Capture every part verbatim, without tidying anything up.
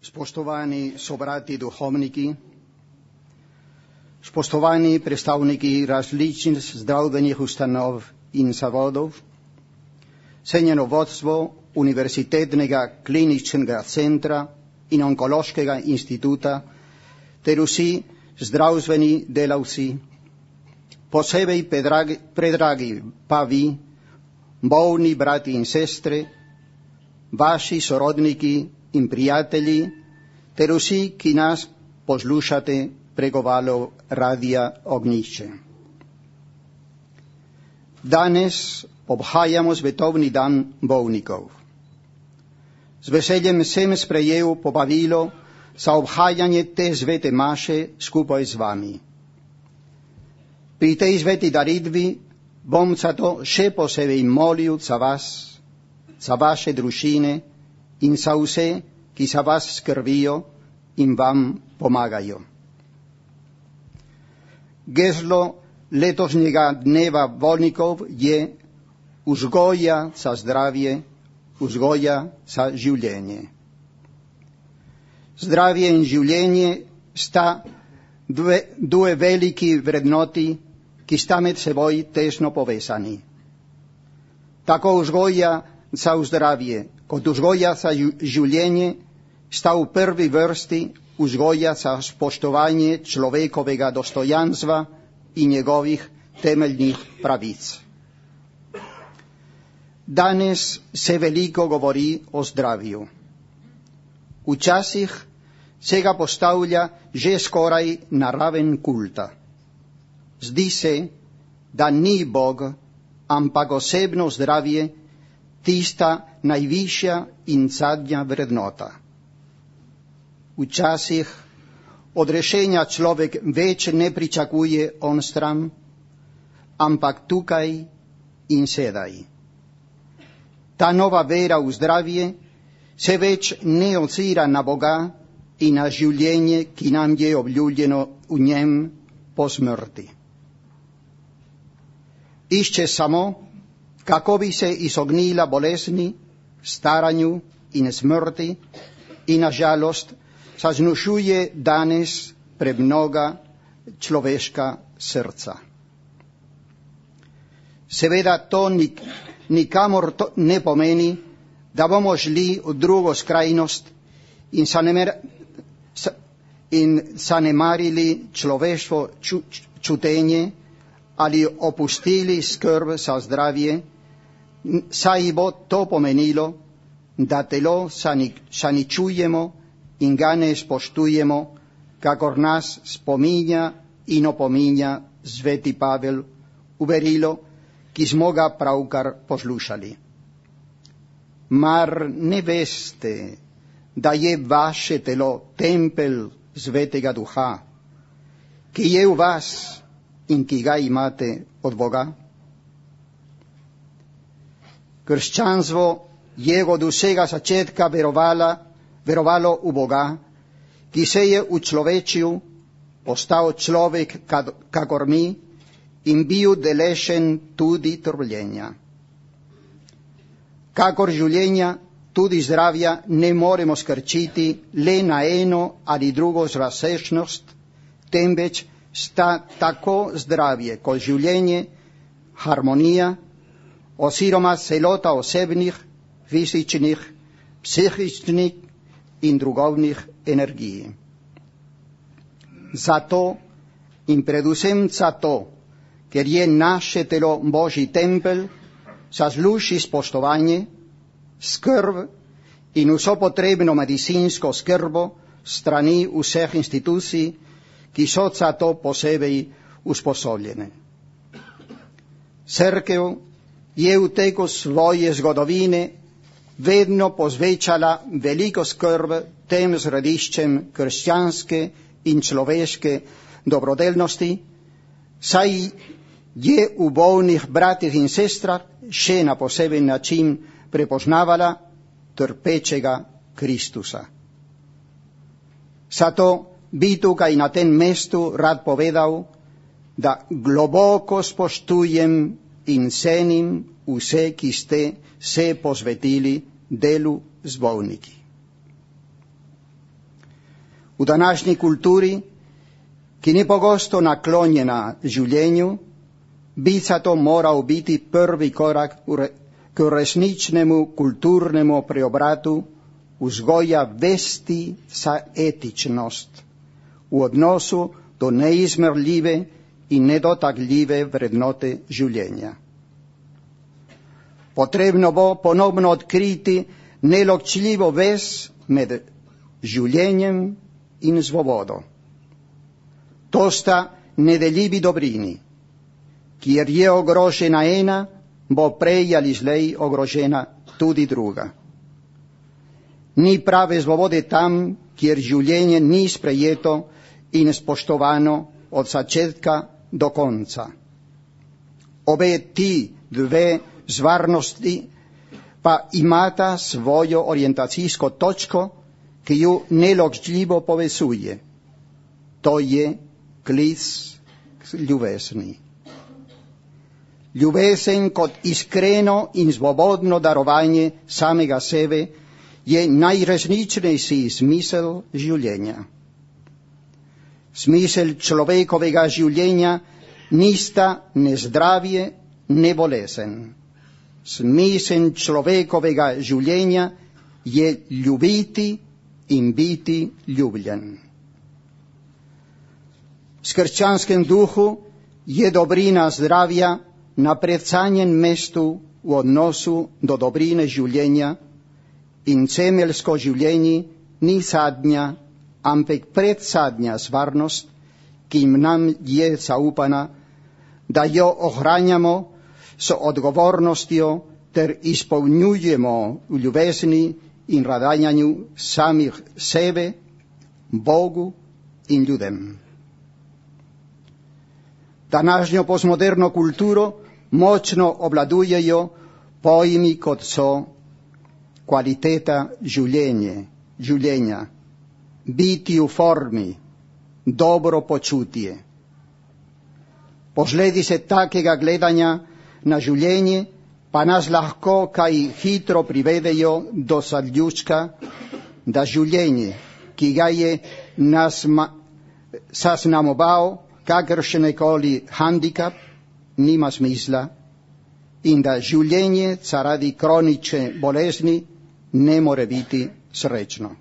Spoštovani sobrati duhovniki, spoštovani predstavniki različnih zdravstvenih ustanov in zavodov, cenjeno vodstvo Univerzitetnega kliničnega centra in Onkološkega instituta ter vsi zdravstveni delavci, posebej predragi, predragi pa vi, bolni brati in sestre, vaši sorodniki in prijatelji, ter vsi, ki nas poslušate preko valov Radia Ognjišče. Danes obhajamo svetovni dan bolnikov. Z veseljem sem sprejel povabilo za obhajanje te svete maše skupaj z vami. Pri tej sveti daritvi bom zato še posebej molil za vas, za vaše družine in za vse, ki za vas skrbijo in vam pomagajo. Geslo letošnjega dneva bolnikov je vzgoja za zdravje, vzgoja za življenje. Zdravje in življenje sta dve, dve veliki vrednoti, ki sta med seboj tesno povezani. Tako vzgoja za zdravje kot vzgoja za življenje sta v prvi vrsti vzgoja za spoštovanje človekovega dostojanstva in njegovih temeljnih pravic. Danes se veliko govori o zdravju. Včasih se ga postavlja že skoraj na raven kulta. Zdi se, da ni Bog, ampak osebno zdravje tista najvišja in zadnja vrednota. Včasih od rešenja človek več ne pričakuje onstran, ampak tukaj in sedaj. Ta nova vera v zdravje se več ne ozira na Boga in na življenje, ki nam je obljubljeno v njem po smrti. Išče samo, kako bi se izognila bolezni, staranju in smrti in na žalost zaznušuje danes premnoga človeška srca. Seveda to nik, nikamor to ne pomeni, da bomo šli v drugo skrajnost in, zanemer, in zanemarili človeško ču, čutenje ali opustili skrb za zdravje, saj bo to pomenilo, da telo zaničujemo in ga ne spoštujemo, kakor nas spominja in opominja sveti Pavel v berilo, ki smo ga pravkar poslušali. Mar ne veste, da je vaše telo tempelj svetega duha, ki je v vas in ki ga imate od Boga? Krščanstvo je od vsega začetka verovala, verovalo v Boga, ki se je učlovečil, postal človek kakor mi in bil deležen tudi trpljenja. Kakor življenja, tudi zdravja ne moremo skrčiti le na eno ali drugo razsežnost, temveč sta tako zdravje kot življenje harmonija oziroma celota osebnih, fizičnih, psihičnih in duhovnih energij. Zato in predvsem zato, ker je naše telo Božji tempelj, zasluži spoštovanje, skrb in vso potrebno medicinsko skrbo strani vseh institucij, ki so za to posebej usposobljene. Cerkev je v teku svoje zgodovine vedno posvečala veliko skrb tem središčem krščanske in človeške dobrodelnosti, saj je v bolnih bratih in sestrah še na poseben način prepoznavala trpečega Kristusa. Zato bi tukaj na tem mestu rad povedal, da globoko spoštujem in cenim vse, ki ste se posvetili delu z bolniki. U današnji kulturi, ki ni pogosto naklonjena življenju, bi zato moral biti prvi korak k resničnemu kulturnemu preobratu vzgoja vesti za etičnost v odnosu do neizmerljive in nedotakljive vrednote življenja. Potrebno bo ponovno odkriti neločljivo vez med življenjem in svobodo. To sta nedeljivi dobrini. Kjer je ogrožena ena, bo prej ali slej ogrožena tudi druga. Ni prave svobode tam, kjer življenje ni sprejeto in spoštovano od začetka do konca. Obe ti dve zvarnosti pa imata svojo orientacijsko točko, ki ju neločljivo povezuje. To je klic k ljubezni. Ljubezen kot iskreno in svobodno darovanje samega sebe je najresničnejši smisel življenja. Smisel človekovega življenja nista ne zdravje, ne bolezen. Smisel človekovega življenja je ljubiti in biti ljubljen. V krščanskem duhu je dobrina zdravja na predsanjem mestu v odnosu do dobrine življenja in temeljsko življenje ni zadnja, ampak predsadnja stvarnost, ki nam je zaupana, da jo ohranjamo s odgovornostjo ter izpolnjujemo v ljubezni in radanjanju samih sebe, Bogu in ljudem. Današnjo postmoderno kulturo močno obladujejo pojmi kot so kvaliteta življenje, življenja, biti v formi, dobro počutje. Posledice takega gledanja na življenje pa nas lahko kaj hitro privedejo do zaključka, da življenje, ki ga je nas zaznamoval kakršenkoli handicap, nima smisla in da življenje zaradi kronične bolezni ne more biti srečno.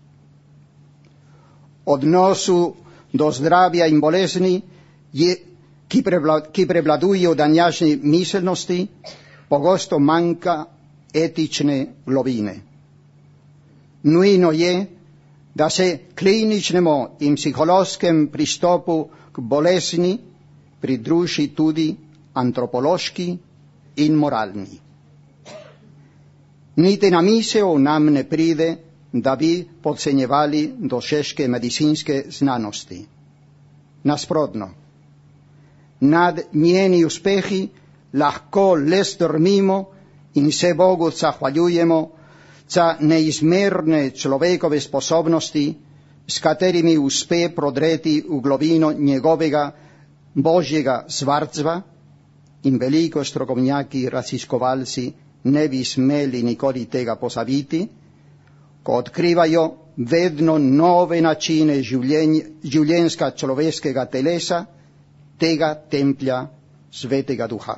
Odnosu do zdravja in bolezni, je, ki, prevlad, ki prevladuje v današnji miselnosti, pogosto manjka etične globine. Nujno je, da se kliničnemu in psihološkem pristopu k bolezni pridruži tudi antropološki in moralni. Niti na misel nam ne pride, da bi podcenjevali dosežke medicinske znanosti. Nasprotno, nad njeni uspehi lahko le strmimo in se Bogu zahvaljujemo za neizmerne človekove sposobnosti, s katerimi uspe prodreti v globino njegovega božjega svarstva, in veliko strokovnjaki raziskovalci ne bi smeli nikoli tega pozabiti, ko odkrivajo vedno nove načine življenjska človeškega telesa, tega templja Svetega Duha.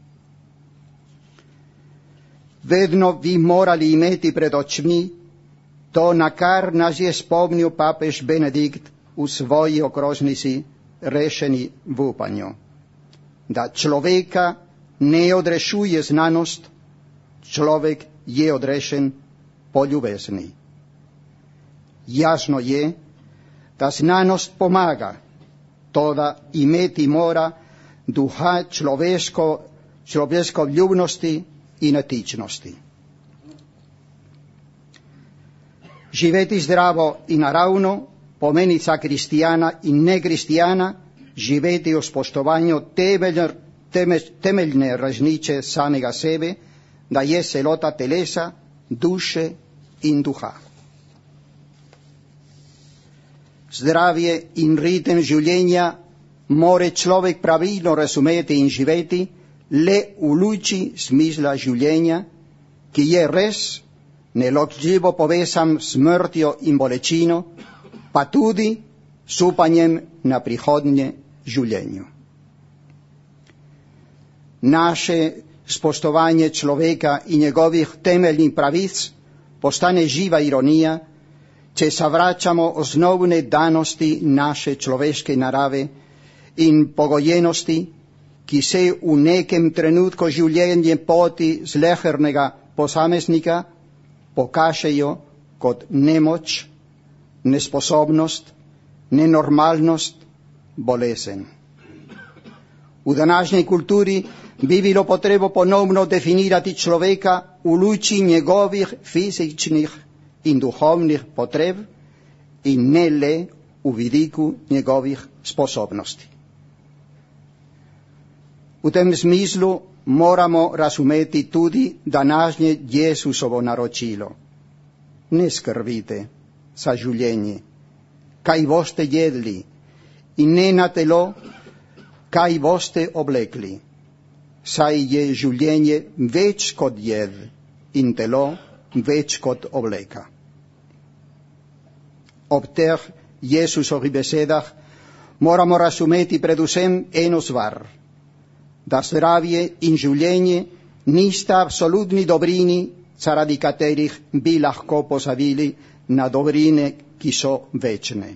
Vedno bi morali imeti pred očmi to, na kar nas je spomnil papež Benedikt v svoji okrožnici Rešeni v upanju, da človeka ne odrešuje znanost, človek je odrešen po ljubezni. Jasno je, da znanost pomaga, toda imeti mora duha človeško, človeško ljubnosti in etičnosti. Živeti zdravo in naravno pomeni za kristijana in nekristijana živeti v spoštovanju temeljne, temeljne različice samega sebe, da je celota telesa, duše in duha. Zdravje in ritem življenja more človek pravilno razumeti in živeti le v luči smisla življenja, ki je res neločljivo povezan s smrtjo in bolečino, pa tudi s upanjem na prihodnje življenje. Naše spoštovanje človeka in njegovih temeljnih pravic postane živa ironija, če zavračamo osnovne danosti naše človeške narave in pogojenosti, ki se v nekem trenutku življenja poti slehernega posameznika pokažejo kot nemoč, nesposobnost, nenormalnost, bolezen. V današnjej kulturi bi bilo potrebo ponovno definirati človeka v luči njegovih fizičnih in duhovnih potreb in ne le v vidiku njegovih sposobnosti. V tem smislu moramo razumeti tudi današnje Jezusovo naročilo. Ne skrbite za življenje, kaj boste jedli, in ne na telo, kaj boste oblekli, saj je življenje več kot jed in telo več kot obleka. Ob teh Jezusovih besedah moramo razumeti predvsem eno stvar, da zdravje in življenje nista absolutni dobrini, zaradi katerih bi lahko pozabili na dobrine, ki so večne.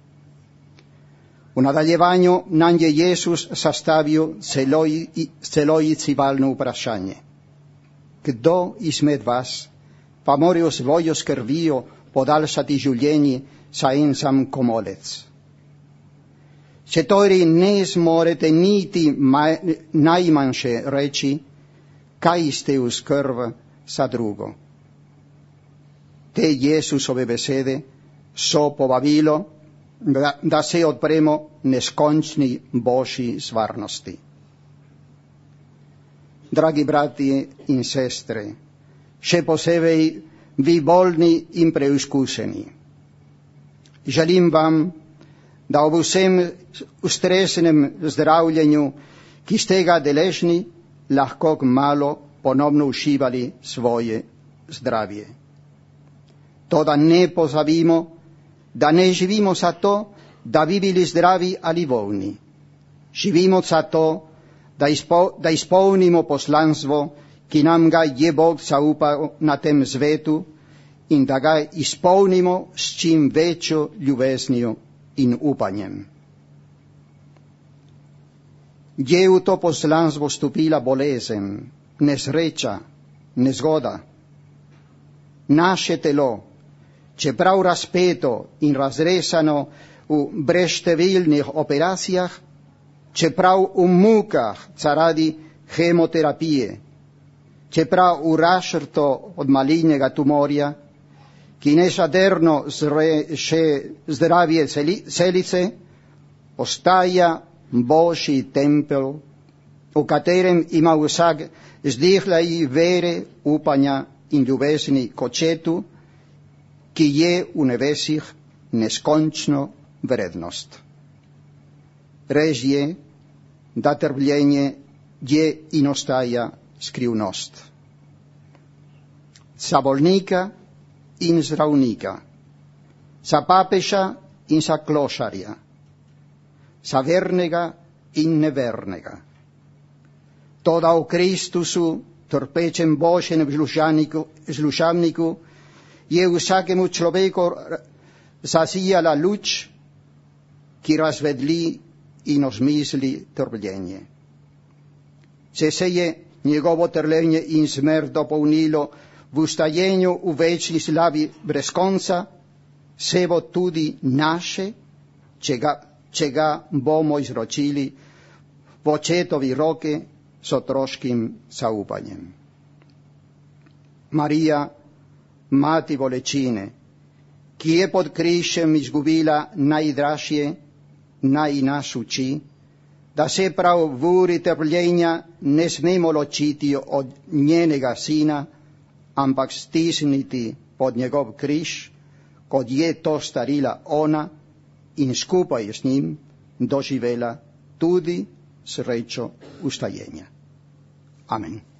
V nadaljevanju nam je Jezus zastavil celojicivalno vprašanje. Kdo izmed vas pa more svojo skrbjo podaljšati življenje za en sam komolec? Če torej ne zmorete niti maj, najmanjše reči, kaj ste v skrb za drugo. Te Jesusove besede so povabilo, da, da se odpremo neskončni Božji stvarnosti. Dragi bratje in sestre, še posebej vi bolni in preizkušeni, želim vam, da ob vsem ustresenem zdravljenju, ki ste ga deležni, lahko kmalu ponovno uživali svoje zdravje. Toda ne pozabimo, da ne živimo za to, da bi bili zdravi ali bolni. Živimo za to, da, izpo, da izpolnimo poslanstvo, ki nam ga je Bog zaupal na tem svetu, in da ga izpolnimo s čim večjo ljubeznijo in upanjem. Je v to poslanstvo vstopila bolezen, nesreča, nezgoda. Naše telo, čeprav razpeto in razresano v brezštevilnih operacijah, čeprav v mukah zaradi hemoterapije, čeprav v razšrto od malignega tumorja, ki nežaderno zreše zdravje celice, ostaja Božji tempel, v katerem ima vsak zdihlej vere, upanja in ljubezni k Očetu, ki je v nebesih neskončno vrednost. Res je, da trpljenje je in ostaja skrivnost. Za bolnika in zdravnika, za papeža in za klošarja, za vernega in nevernega. Toda v Kristusu, trpečem Božjem služabniku, je vsakemu človeku zasijala luč, ki razvedli in osmisli trpljenje. Če se je njegovo trpljenje in smrt dopolnilo v ustajenju v večni slavi brez konca, se bo tudi naše, če ga, če ga bomo izročili v Očetovi roke s otroškim zaupanjem. Marija, mati bolečine, ki je pod križem izgubila najdražje, naj nas uči, da se prav v uri trpljenja ne smemo ločiti od njenega sina, ampak stisniti pod njegov križ, kot je to starila ona, in skupaj s njim doživela tudi srečo ustajenja. Amen.